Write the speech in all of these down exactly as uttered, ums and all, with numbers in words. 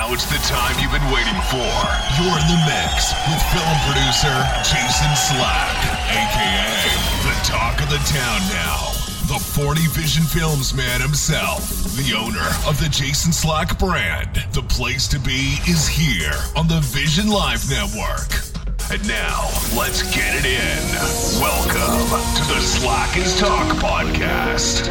Now it's the time you've been waiting for. You're in the mix with film producer Jason Slack, a k a the talk of the town now. The forty Vision Films man himself, the owner of the Jason Slack brand. The place to be is here on the Vision Live Network. And now, let's get it in. Welcome to the Slack is Talk podcast.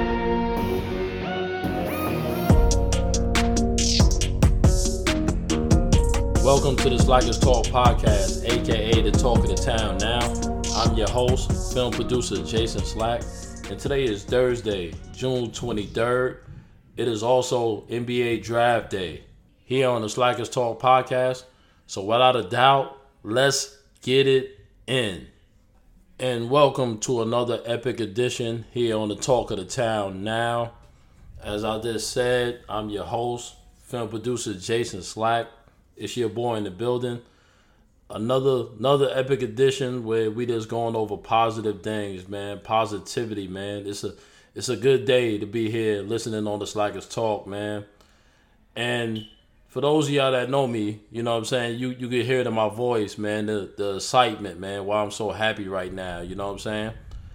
Welcome to the Slack is Talk podcast, aka the talk of the town now. I'm your host, film producer Jason Slack, and today is Thursday, June twenty-third. It is also N B A Draft Day here on the Slack is Talk podcast. So without a doubt, let's get it in. And welcome to another epic edition here on the talk of the town now. As I just said, I'm your host, film producer Jason Slack. It's your boy in the building. Another another epic edition where we just going over positive things, man. Positivity, man. It's a it's a good day to be here listening on the Slack is Talk, man. And for those of y'all that know me, you know what I'm saying, you, you can hear it in my voice, man, the, the excitement, man, why I'm so happy right now, you know what I'm saying?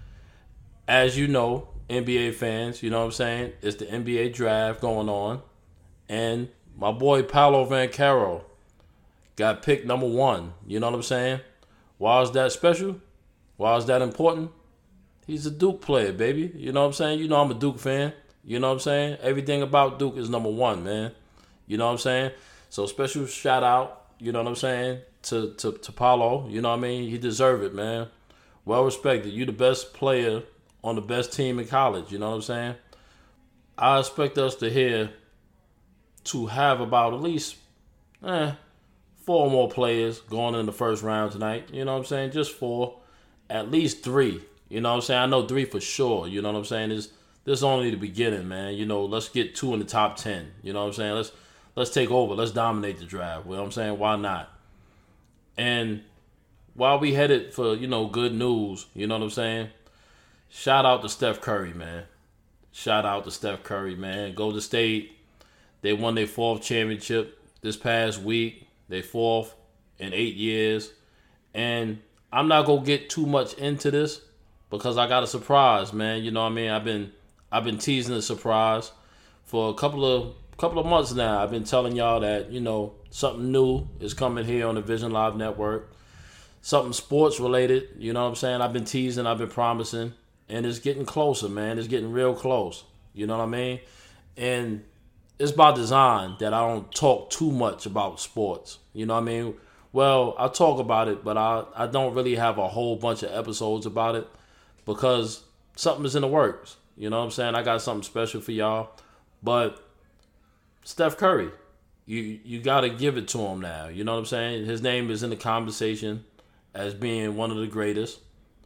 As you know, N B A fans, you know what I'm saying, it's the N B A draft going on, and my boy Paolo Banchero got picked number one. You know what I'm saying? Why is that special? Why is that important? He's a Duke player, baby. You know what I'm saying? You know I'm a Duke fan. You know what I'm saying? Everything about Duke is number one, man. You know what I'm saying? So special shout out, you know what I'm saying, to, to, to Paolo. You know what I mean? He deserved it, man. Well respected. You the best player on the best team in college. You know what I'm saying? I expect us to hear to have about at least eh, four more players going in the first round tonight. You know what I'm saying? Just four. At least three. You know what I'm saying? I know three for sure. You know what I'm saying? This this is only the beginning, man. You know, let's get two in the top ten. You know what I'm saying? Let's let's take over. Let's dominate the draft. You know what I'm saying? Why not? And while we headed for, you know, good news, you know what I'm saying? Shout out to Steph Curry, man. Shout out to Steph Curry, man. Golden State, they won their fourth championship this past week. They fourth in eight years. And I'm not going to get too much into this because I got a surprise, man. You know what I mean? I've been I've been teasing a surprise for a couple of couple of months now. I've been telling y'all that, you know, something new is coming here on the Vision Live Network. Something sports related, you know what I'm saying? I've been teasing, I've been promising, and it's getting closer, man. It's getting real close. You know what I mean? And it's by design that I don't talk too much about sports. You know what I mean? Well, I talk about it, but I, I don't really have a whole bunch of episodes about it because something is in the works. You know what I'm saying? I got something special for y'all. But Steph Curry, you you got to give it to him now. You know what I'm saying? His name is in the conversation as being one of the greatest.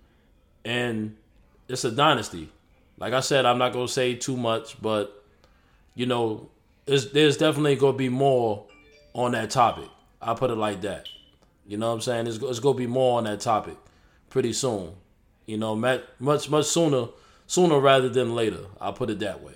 And it's a dynasty. Like I said, I'm not going to say too much, but, you know, it's, there's definitely going to be more on that topic. I'll put it like that. You know what I'm saying? It's, it's going to be more on that topic pretty soon. You know, much, much sooner, sooner rather than later. I'll put it that way.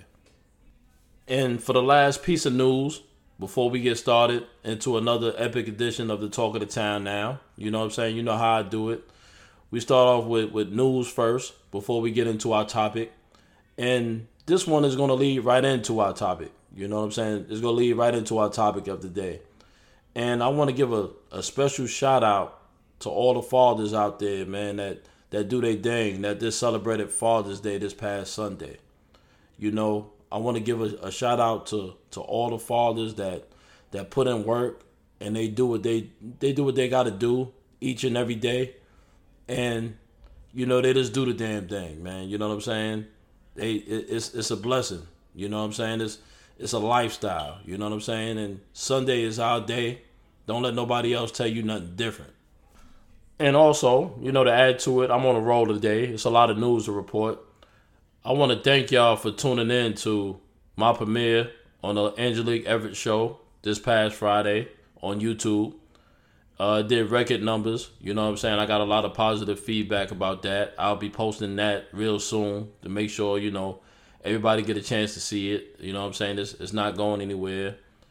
And for the last piece of news, before we get started into another epic edition of the Talk of the Town now, you know what I'm saying? You know how I do it. We start off with, with news first before we get into our topic. And this one is going to lead right into our topic. You know what I'm saying? It's going to lead right into our topic of the day. And I want to give a, a special shout out to all the fathers out there, man, that, that do their thing, that just celebrated Father's Day this past Sunday. You know, I want to give a, a shout out to, to all the fathers that that put in work and they do what they they do what they got to do each and every day. And, you know, they just do the damn thing, man. You know what I'm saying? They it, it's it's a blessing. You know what I'm saying? It's It's a lifestyle, you know what I'm saying? And Sunday is our day. Don't let nobody else tell you nothing different. And also, you know, to add to it, I'm on a roll today. It's a lot of news to report. I want to thank y'all for tuning in to my premiere on the Angelique Everett Show this past Friday on YouTube. Uh, it did record numbers, you know what I'm saying? I got a lot of positive feedback about that. I'll be posting that real soon to make sure, you know, everybody get a chance to see it. You know what I'm saying? It's, it's not going anywhere.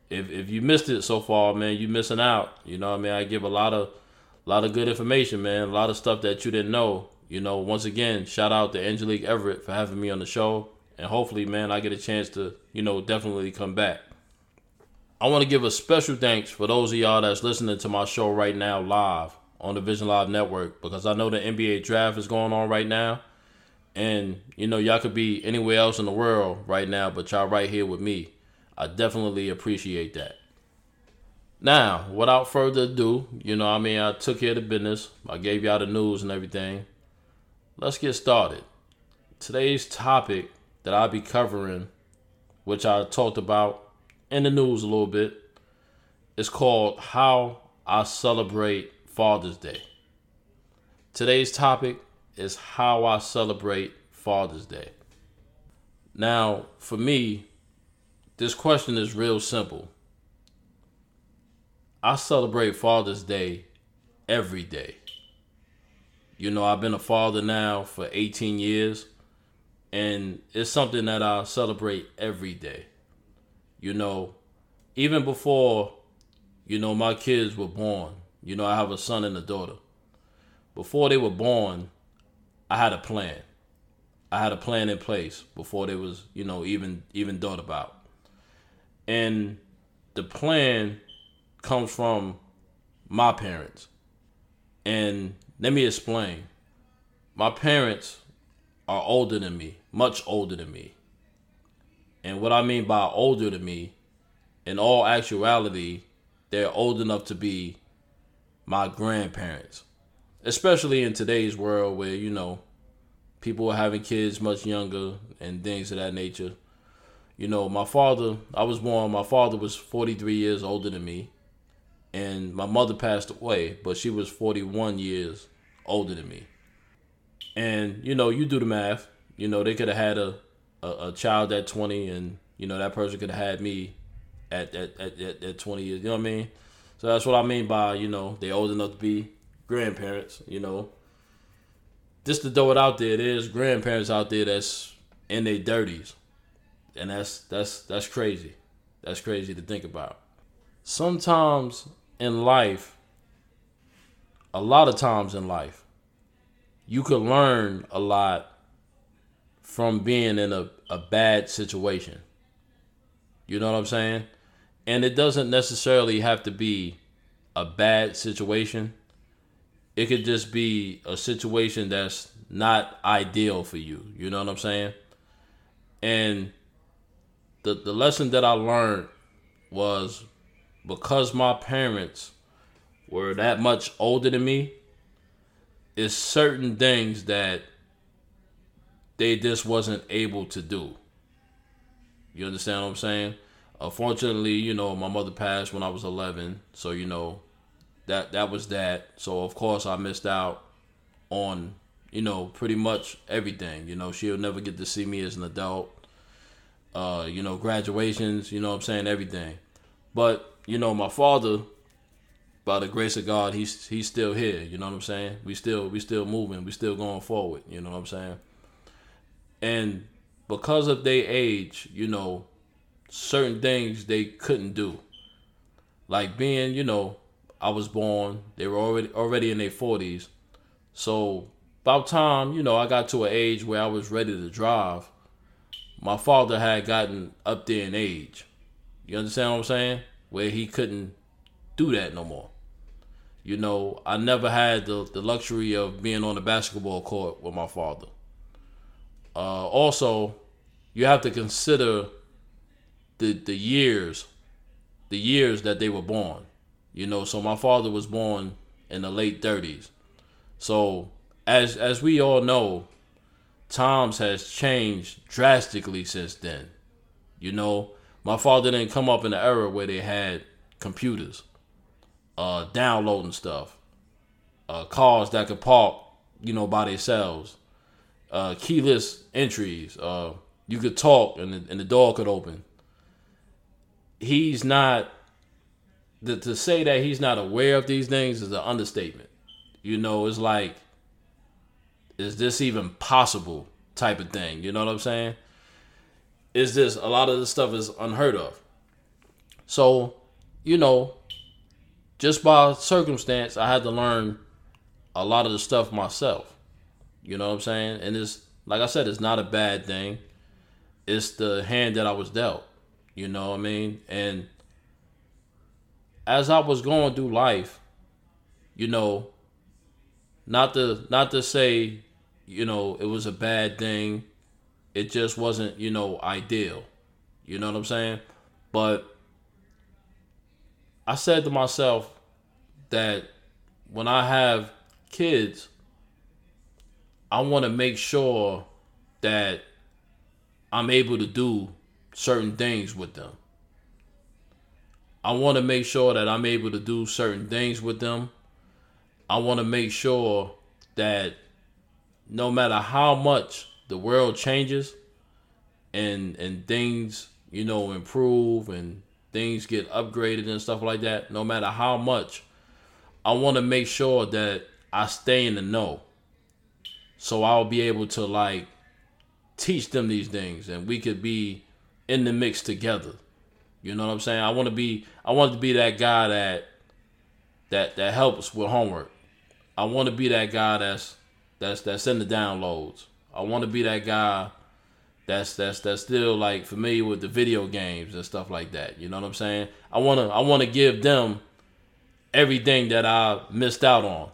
if if you missed it so far, man, you missing out. You know what I mean? I give a lot of a lot of good information, man. A lot of stuff that you didn't know. You know, once again, shout out to Angelique Everett for having me on the show. And hopefully, man, I get a chance to, you know, definitely come back. I want to give a special thanks for those of y'all that's listening to my show right now live on the Vision Live Network, because I know the N B A draft is going on right now. And, you know, y'all could be anywhere else in the world right now, but y'all right here with me. I definitely appreciate that. Now, without further ado, you know, I mean, I took care of the business. I gave y'all the news and everything. Let's get started. Today's topic that I'll be covering, which I talked about in the news a little bit, is called How I Celebrate Father's Day. Today's topic is how I celebrate Father's Day. Now, for me, this question is real simple. I celebrate Father's Day every day. You know, I've been a father now for eighteen years, and it's something that I celebrate every day. You know, even before, you know, my kids were born, you know, I have a son and a daughter. Before they were born, I had a plan. I had a plan in place before they was, you know, even even thought about. And the plan comes from my parents. And let me explain. My parents are older than me, much older than me. And what I mean by older than me, in all actuality, they're old enough to be my grandparents. Especially in today's world where, you know, people are having kids much younger and things of that nature. You know, my father, I was born, my father was forty-three years older than me. And my mother passed away, but she was forty-one years older than me. And, you know, you do the math. You know, they could have had a, a, a child at twenty, and, you know, that person could have had me at, at, at, at, at twenty years. You know what I mean? So that's what I mean by, you know, they're old enough to be grandparents, you know. Just to throw it out there, there's grandparents out there that's in their thirties. And that's that's that's crazy. That's crazy to think about. Sometimes in life, a lot of times in life, you could learn a lot from being in a, a bad situation. You know what I'm saying? And it doesn't necessarily have to be a bad situation. It could just be a situation that's not ideal for you. You know what I'm saying? And the the lesson that I learned was, because my parents were that much older than me, it's certain things that they just wasn't able to do. You understand what I'm saying? Unfortunately, you know, my mother passed when I was eleven, so, you know, that that was that. So, of course, I missed out on, you know, pretty much everything. You know, she'll never get to see me as an adult. Uh, you know, graduations, you know what I'm saying, everything. But, you know, my father, by the grace of God, he's he's still here, you know what I'm saying? We still we still moving, we still going forward, you know what I'm saying? And because of their age, you know, certain things they couldn't do. Like being, you know, I was born, they were already already in their forties. So about time, you know, I got to an age where I was ready to drive. My father had gotten up there in age. You understand what I'm saying? Where he couldn't do that no more. You know, I never had the, the luxury of being on the basketball court with my father. Uh, also, you have to consider the the years, the years that they were born. You know, so my father was born in the late thirties. So as as we all know, times has changed drastically since then. You know, my father didn't come up in the era where they had computers, uh, downloading stuff, uh, cars that could park, you know, by themselves, uh, keyless entries. Uh, you could talk and the, and the door could open. He's not, the, to say that he's not aware of these things is an understatement. You know, it's like, is this even possible type of thing? You know what I'm saying? Is this, a lot of this stuff is unheard of. So, you know, just by circumstance, I had to learn a lot of the stuff myself. You know what I'm saying? And it's, like I said, it's not a bad thing. It's the hand that I was dealt. You know what I mean? And as I was going through life, you know, not to not to say, you know, it was a bad thing. It just wasn't, you know, ideal. You know what I'm saying? But I said to myself that when I have kids, I want to make sure that I'm able to do certain things with them. I want to make sure that I'm able to do certain things with them. I want to make sure that no matter how much the world changes and and things, you know, improve and things get upgraded and stuff like that, no matter how much, I want to make sure that I stay in the know. So I'll be able to like teach them these things and we could be in the mix together. You know what I'm saying? I want to be I want to be that guy that that that helps with homework. I want to be that guy that's that's that's in the downloads. I want to be that guy that's that's that's still like familiar with the video games and stuff like that. You know what I'm saying? I want to I want to give them everything that I missed out on.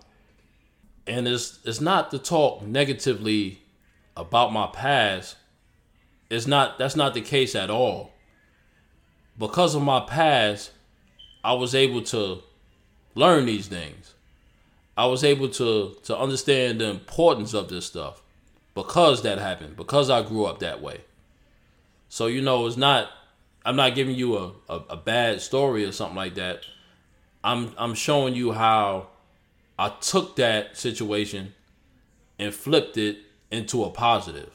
And it's it's not to talk negatively about my past. It's not that's not the case at all. Because of my past, I was able to learn these things. I was able to to understand the importance of this stuff because that happened, because I grew up that way. So, you know, it's not, I'm not giving you a, a, a bad story or something like that. I'm I'm showing you how I took that situation and flipped it into a positive.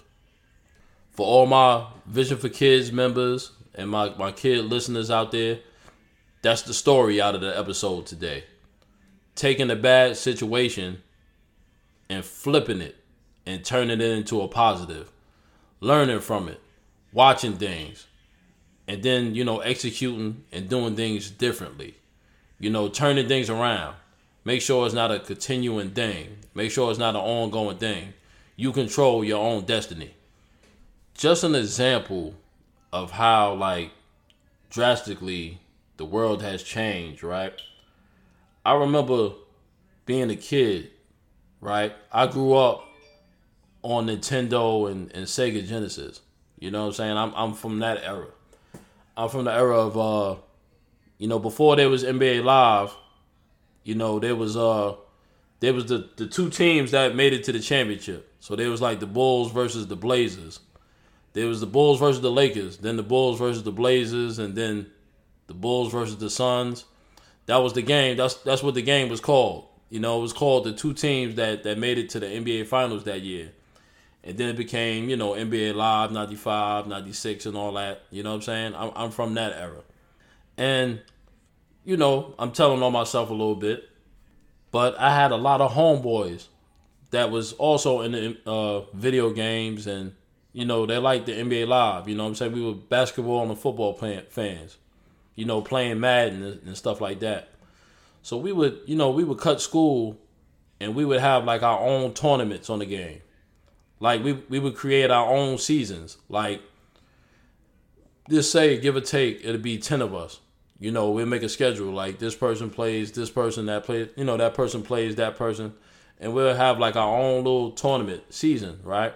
For all my Vision for Kids members and my, my kid listeners out there, that's the story out of the episode today. Taking a bad situation and flipping it and turning it into a positive. Learning from it. Watching things. And then, you know, executing and doing things differently. You know, turning things around. Make sure it's not a continuing thing. Make sure it's not an ongoing thing. You control your own destiny. Just an example of how, like, drastically the world has changed, right? I remember being a kid, right? I grew up on Nintendo and, and Sega Genesis. You know what I'm saying? I'm I'm from that era. I'm from the era of, uh, you know, before there was N B A Live, you know, there was uh, there was the, the two teams that made it to the championship. So there was like the Bulls versus the Blazers. There was the Bulls versus the Lakers, then the Bulls versus the Blazers, and then the Bulls versus the Suns. That was the game. That's that's what the game was called. You know, it was called the two teams that, that made it to the N B A Finals that year. And then it became, you know, N B A Live, ninety-five, ninety-six, and all that. You know what I'm saying? I'm, I'm from that era. And, you know, I'm telling on myself a little bit. But I had a lot of homeboys that was also in the uh, video games. And, you know, they liked the N B A Live. You know what I'm saying? We were basketball and football plan- fans. You know, playing Madden and, and stuff like that. So we would, you know, we would cut school and we would have like our own tournaments on the game. Like we we would create our own seasons. Like just say, give or take, it'll be ten of us. You know, we'll make a schedule. Like this person plays this person, that plays, you know, that person plays that person. And we'll have like our own little tournament season, right?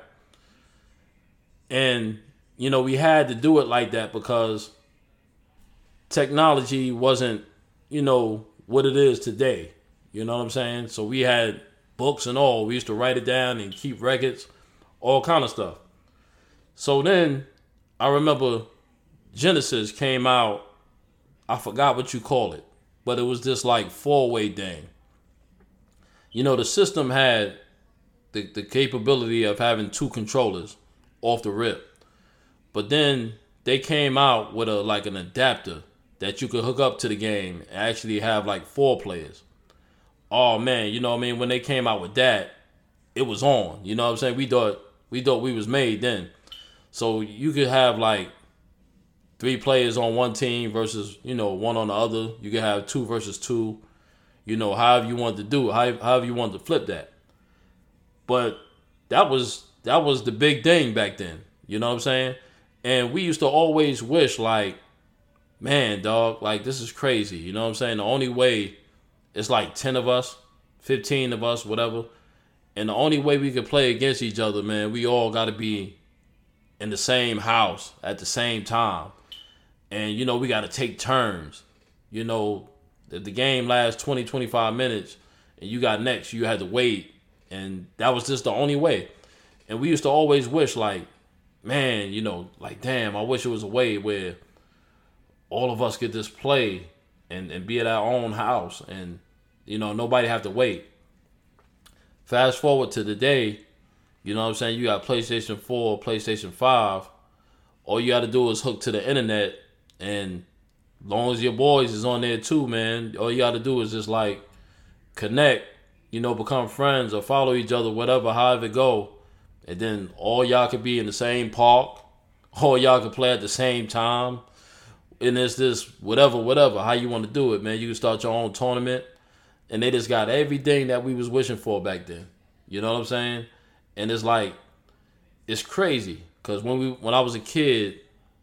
And, you know, we had to do it like that because technology wasn't, you know, what it is today. You know what I'm saying? So we had books and all. We used to write it down and keep records, all kind of stuff. So then I remember Genesis came out. I forgot what you call it, but it was this like four-way thing. You know, the system had the, the capability of having two controllers off the rip. But then they came out with a like an adapter that you could hook up to the game and actually have like four players. Oh man, you know what I mean? When they came out with that, it was on. You know what I'm saying? We thought we thought we was made then. So you could have like three players on one team versus, you know, one on the other. You can have two versus two. You know, however you want to do it, how- however you want to flip that. But that was that was the big thing back then. You know what I'm saying? And we used to always wish, like, man, dog, like, this is crazy. You know what I'm saying? The only way, it's like ten of us, fifteen of us, whatever. And the only way we could play against each other, man, we all got to be in the same house at the same time. And, you know, we got to take turns. You know, if the game lasts twenty, twenty-five minutes and you got next, you had to wait. And that was just the only way. And we used to always wish, like, man, you know, like, damn, I wish it was a way where all of us could just play and, and be at our own house and, you know, nobody have to wait. Fast forward to the day, you know what I'm saying? You got PlayStation four, PlayStation five. All you got to do is hook to the internet, and as long as your boys is on there too, man, all you got to do is just, like, connect, you know, become friends or follow each other, whatever, however it go. And then all y'all could be in the same park. All y'all could play at the same time. And it's this whatever, whatever, how you want to do it, man. You can start your own tournament. And they just got everything that we was wishing for back then. You know what I'm saying? And it's like, it's crazy. Because when we when I was a kid,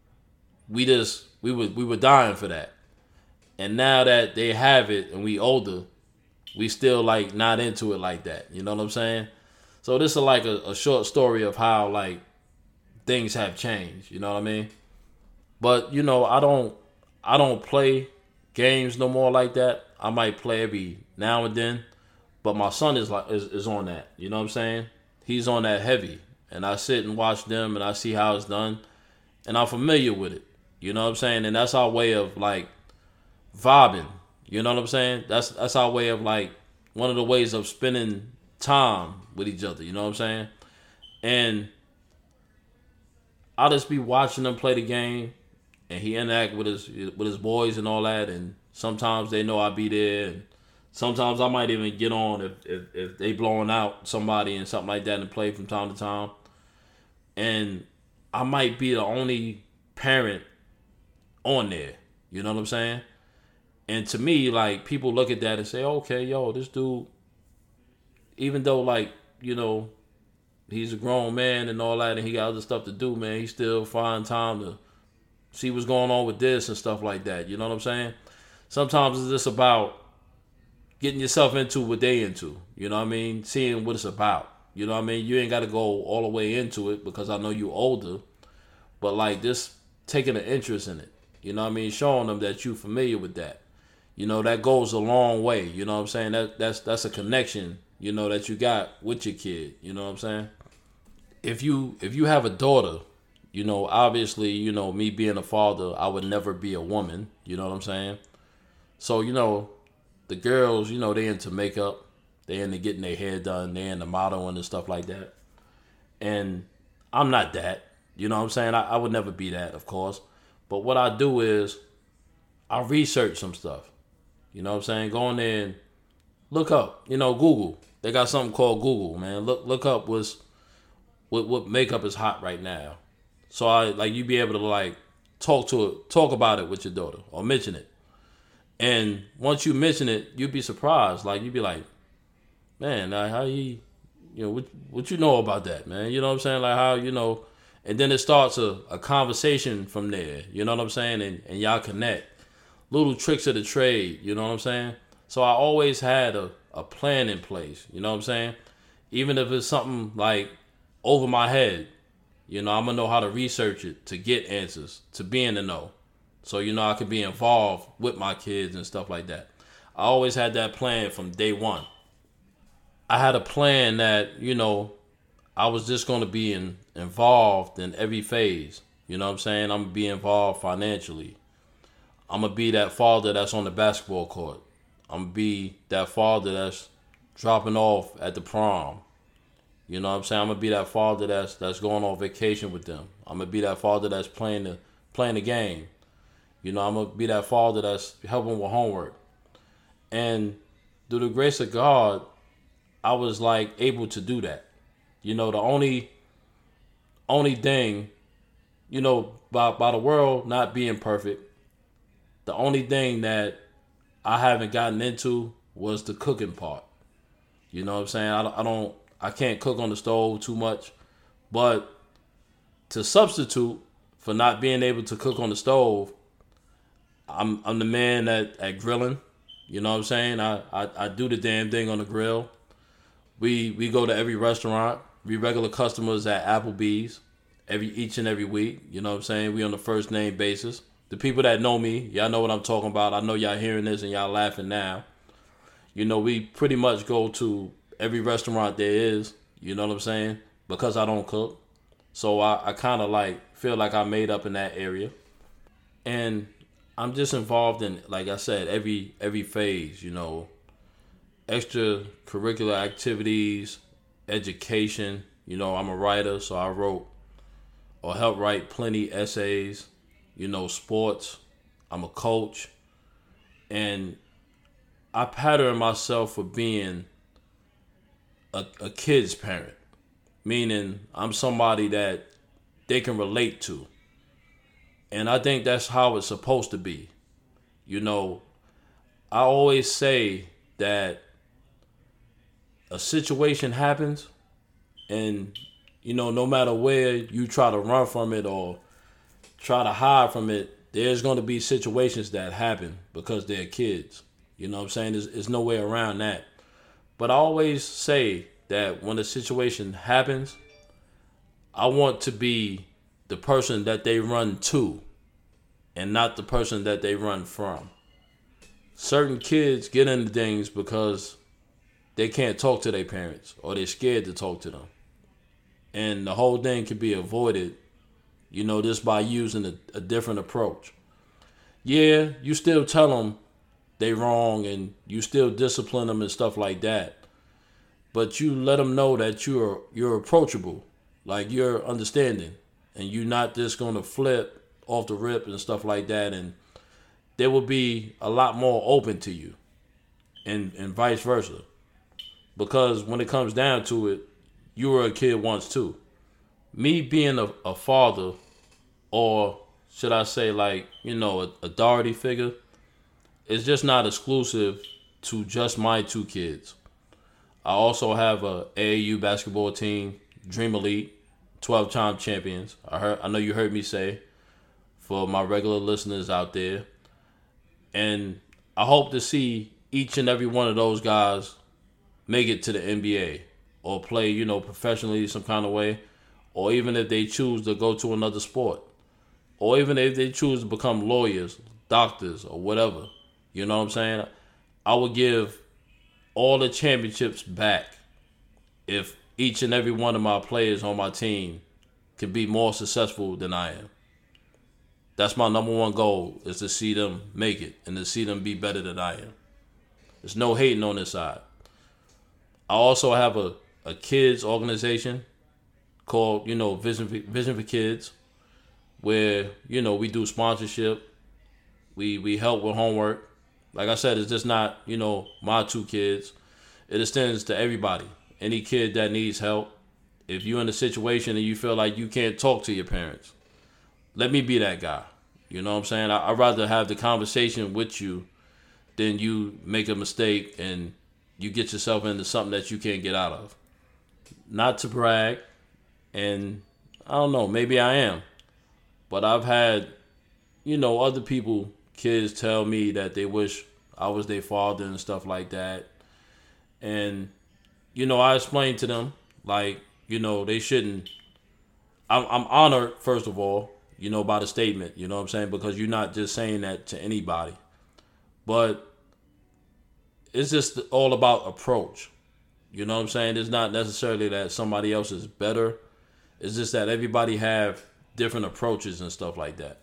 we just, we were, we were dying for that. And now that they have it and we older, we still, like, not into it like that. You know what I'm saying? So this is like a, a short story of how, like, things have changed. You know what I mean? But, you know, I don't I don't play games no more like that. I might play every now and then. But my son is like is, is on that. You know what I'm saying? He's on that heavy. And I sit and watch them and I see how it's done. And I'm familiar with it. You know what I'm saying? And that's our way of, like, vibing. You know what I'm saying? That's that's our way of, like, one of the ways of spending time with each other. You know what I'm saying? And I'll just be watching them play the game, and he interact with his with his boys and all that. And sometimes they know I'll be there, and sometimes I might even get on if if, if they blowing out somebody and something like that and play from time to time. And I might be the only parent on there. You know what I'm saying? And to me, like, people look at that and say, okay, yo, this dude, even though, like, you know, he's a grown man and all that and he got other stuff to do, man, he still find time to see what's going on with this and stuff like that. You know what I'm saying? Sometimes it's just about getting yourself into what they into. You know what I mean? Seeing what it's about. You know what I mean? You ain't got to go all the way into it because I know you older. But, like, just taking an interest in it. You know what I mean? Showing them that you familiar with that. You know, that goes a long way. You know what I'm saying? That that's that's a connection, you know, that you got with your kid. You know what I'm saying? If you if you have a daughter, you know, obviously, you know, me being a father, I would never be a woman. You know what I'm saying? So, you know, the girls, you know, they into makeup. They into getting their hair done. They into modeling and stuff like that. And I'm not that. You know what I'm saying? I, I would never be that, of course. But what I do is I research some stuff. You know what I'm saying? Go in there and look up. You know, Google. They got something called Google, man. Look look up what's what what makeup is hot right now. So I like you be able to like talk to it, talk about it with your daughter or mention it. And once you mention it, you'd be surprised. Like you'd be like, man, like how you you know what what you know about that, man? You know what I'm saying? Like how, you know, and then it starts a, a conversation from there. You know what I'm saying? And and y'all connect. Little tricks of the trade, you know what I'm saying? So I always had a, a plan in place, you know what I'm saying? Even if it's something like over my head, you know, I'm going to know how to research it to get answers, to be in the know. So, you know, I could be involved with my kids and stuff like that. I always had that plan from day one. I had a plan that, you know, I was just going to be in, involved in every phase. You know what I'm saying? I'm going to be involved financially. I'm going to be that father that's on the basketball court. I'm going to be that father that's dropping off at the prom. You know what I'm saying? I'm going to be that father that's that's going on vacation with them. I'm going to be that father that's playing the playing the game. You know, I'm going to be that father that's helping with homework. And through the grace of God, I was like able to do that. You know, the only only thing you know, by by the world not being perfect, the only thing that I haven't gotten into was the cooking part. You know what I'm saying? I, I don't, I can't cook on the stove too much, but to substitute for not being able to cook on the stove, I'm I'm the man at, at grilling. You know what I'm saying? I, I, I do the damn thing on the grill. We we go to every restaurant. We regular customers at Applebee's every each and every week. You know what I'm saying? We on the first name basis. The people that know me, y'all know what I'm talking about. I know y'all hearing this and y'all laughing now. You know, we pretty much go to every restaurant there is. You know what I'm saying? Because I don't cook. So I, I kind of like feel like I made up in that area. And I'm just involved in, like I said, every every phase, you know, extracurricular activities, education. You know, I'm a writer, so I wrote or helped write plenty essays. You know, sports. I'm a coach. And I pattern myself for being a, a kid's parent. Meaning I'm somebody that they can relate to. And I think that's how it's supposed to be. You know, I always say that a situation happens and, you know, no matter where you try to run from it or try to hide from it, there's going to be situations that happen because they're kids. You know what I'm saying? There's, there's no way around that. But I always say that when a situation happens, I want to be the person that they run to and not the person that they run from. Certain kids get into things because they can't talk to their parents or they're scared to talk to them. And the whole thing can be avoided, you know, just by using a, a different approach. Yeah, you still tell them they wrong and you still discipline them and stuff like that. But you let them know that you're you're approachable, like you're understanding, and you're not just going to flip off the rip and stuff like that. And they will be a lot more open to you and, and vice versa. Because when it comes down to it, you were a kid once too. Me being a, a father, or should I say like, you know, a authority figure, is just not exclusive to just my two kids. I also have a A A U basketball team, Dream Elite, twelve-time champions. I heard, I know you heard me say, for my regular listeners out there. And I hope to see each and every one of those guys make it to the N B A or play, you know, professionally some kind of way, or even if they choose to go to another sport, or even if they choose to become lawyers, doctors, or whatever. You know what I'm saying? I would give all the championships back if each and every one of my players on my team can be more successful than I am. That's my number one goal, is to see them make it and to see them be better than I am. There's no hating on this side. I also have a, a kids organization called, you know, Vision for, Vision for Kids, where, you know, we do sponsorship. We we help with homework. Like I said, it's just not, you know, my two kids. It extends to everybody. Any kid that needs help. If you're in a situation and you feel like you can't talk to your parents, let me be that guy. You know what I'm saying? I, I'd rather have the conversation with you than you make a mistake and you get yourself into something that you can't get out of. Not to brag, and I don't know, maybe I am. But I've had, you know, other people, kids tell me that they wish I was their father and stuff like that. And, you know, I explained to them, like, you know, they shouldn't. I'm, I'm honored, first of all, you know, by the statement, you know what I'm saying? Because you're not just saying that to anybody. But it's just all about approach. You know what I'm saying? It's not necessarily that somebody else is better. It's just that everybody have different approaches and stuff like that.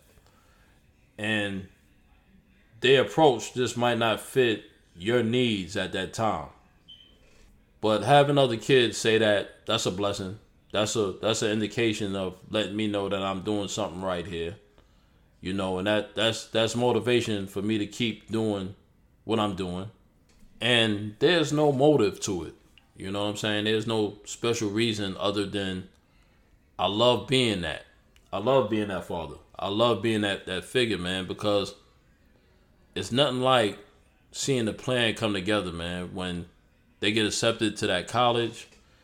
And their approach just might not fit your needs at that time. But having other kids say that, that's a blessing. That's a that's an indication of letting me know that I'm doing something right here. You know, and that that's that's motivation for me to keep doing what I'm doing. And there's no motive to it. You know what I'm saying? There's no special reason other than I love being that. I love being that father. I love being that, that figure, man, because it's nothing like seeing the plan come together, man, when they get accepted to that college,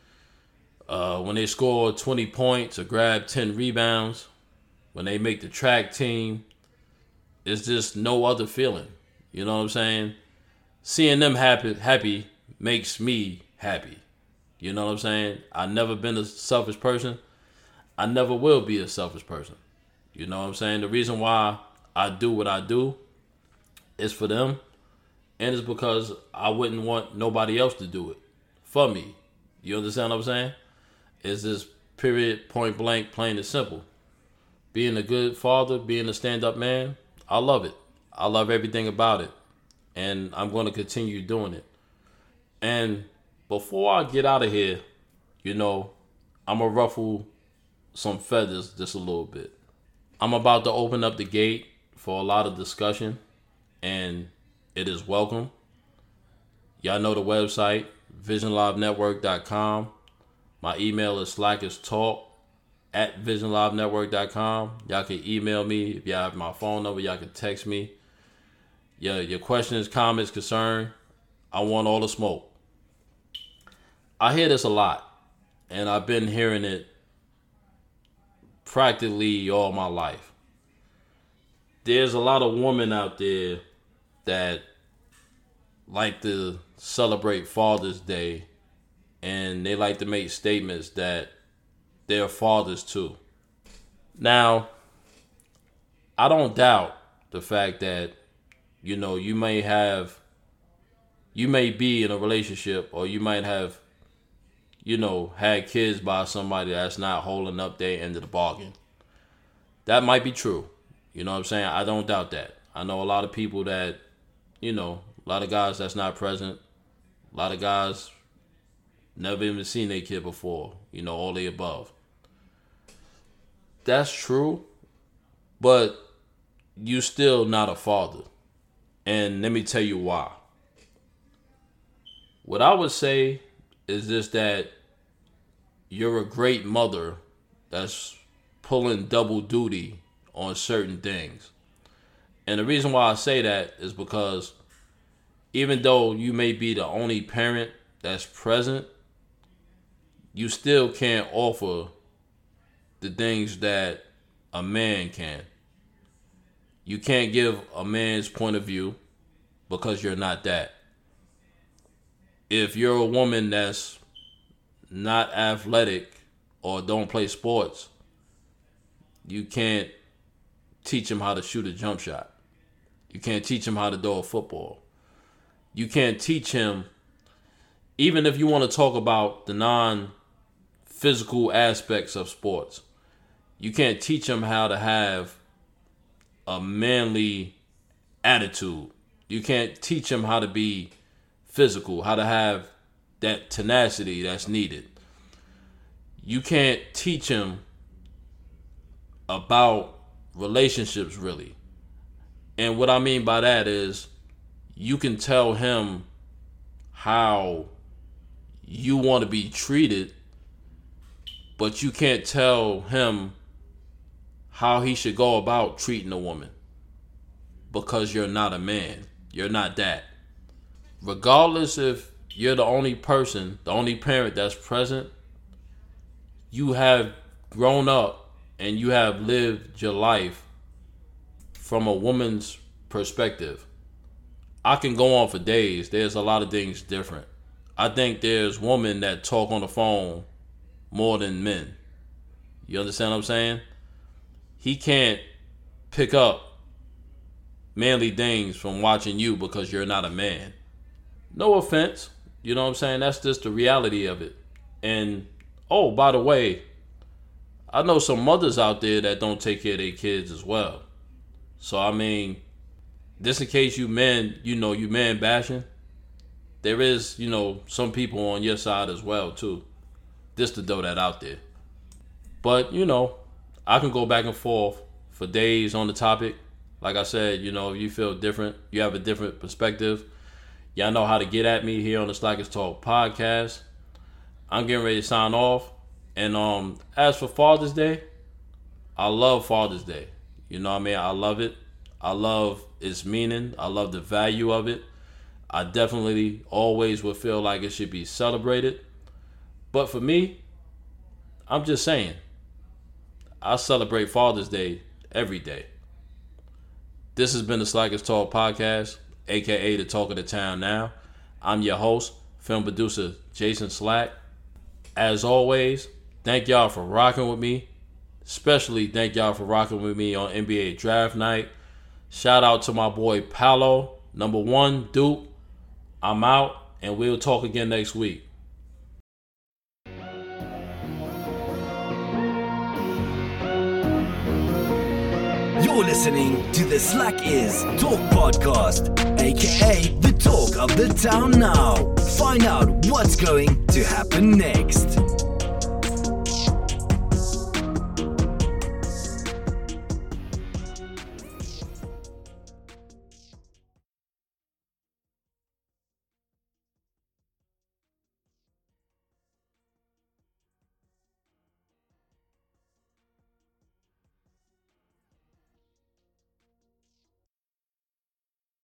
uh, when they score twenty points or grab ten rebounds, when they make the track team. It's just no other feeling. You know what I'm saying? Seeing them happy happy makes me happy. You know what I'm saying? I've never been a selfish person. I never will be a selfish person. You know what I'm saying? The reason why I do what I do is for them. And it's because I wouldn't want nobody else to do it for me. You understand what I'm saying? It's just period, point blank, plain and simple. Being a good father, being a stand-up man, I love it. I love everything about it. And I'm going to continue doing it. And before I get out of here, you know, I'm going to ruffle some feathers just a little bit. I'm about to open up the gate for a lot of discussion, and it is welcome. Y'all know the website, vision live network dot com. My email is slackistalk at vision live network dot com. Y'all can email me. If y'all have my phone number, y'all can text me. Yeah, your questions, comments, concern. I want all the smoke. I hear this a lot, and I've been hearing it practically all my life. There's a lot of women out there that like to celebrate Father's Day, and they like to make statements that they're fathers too. Now, I don't doubt the fact that, you know, you may have, you may be in a relationship, or you might have, you know, had kids by somebody that's not holding up their end of the bargain. That might be true. You know what I'm saying? I don't doubt that. I know a lot of people that, you know, a lot of guys that's not present. A lot of guys never even seen their kid before. You know, all the above. That's true, but you still not a father. And let me tell you why. What I would say is just that you're a great mother that's pulling double duty on certain things. And the reason why I say that is because even though you may be the only parent that's present, you still can't offer the things that a man can. You can't give a man's point of view because you're not that. If you're a woman that's not athletic or don't play sports, you can't teach him how to shoot a jump shot. You can't teach him how to throw a football. You can't teach him, even if you want to talk about the non-physical aspects of sports, you can't teach him how to have a manly attitude. You can't teach him how to be physical, how to have that tenacity that's needed. You can't teach him about relationships, really. And what I mean by that is you can tell him how you want to be treated, but you can't tell him how he should go about treating a woman, because you're not a man. You're not that. Regardless if you're the only person, the only parent that's present, you have grown up and you have lived your life from a woman's perspective. I can go on for days. There's a lot of things different. I think there's women that talk on the phone more than men. You understand what I'm saying? He can't pick up manly things from watching you because you're not a man. No offense. You know what I'm saying? That's just the reality of it. And, oh, by the way, I know some mothers out there that don't take care of their kids as well. So, I mean, just in case you men, you know, you man bashing, there is, you know, some people on your side as well, too. Just to throw that out there. But, you know, I can go back and forth for days on the topic. Like I said, you know, if you feel different, you have a different perspective, y'all know how to get at me here on the Slackers Talk podcast. I'm getting ready to sign off. And um, as for Father's Day, I love Father's Day. You know what I mean? I love it. I love its meaning. I love the value of it. I definitely always would feel like it should be celebrated. But for me, I'm just saying, I celebrate Father's Day every day. This has been the Slack is Tall podcast, aka the Talk of the Town Now. I'm your host, film producer Jason Slack. As always, thank y'all for rocking with me. Especially thank y'all for rocking with me on N B A Draft Night. Shout out to my boy Paolo, number one, Duke. I'm out, and we'll talk again next week. You're listening to the Slack is Talk podcast, aka the Talk of the Town Now. Find out what's going to happen next.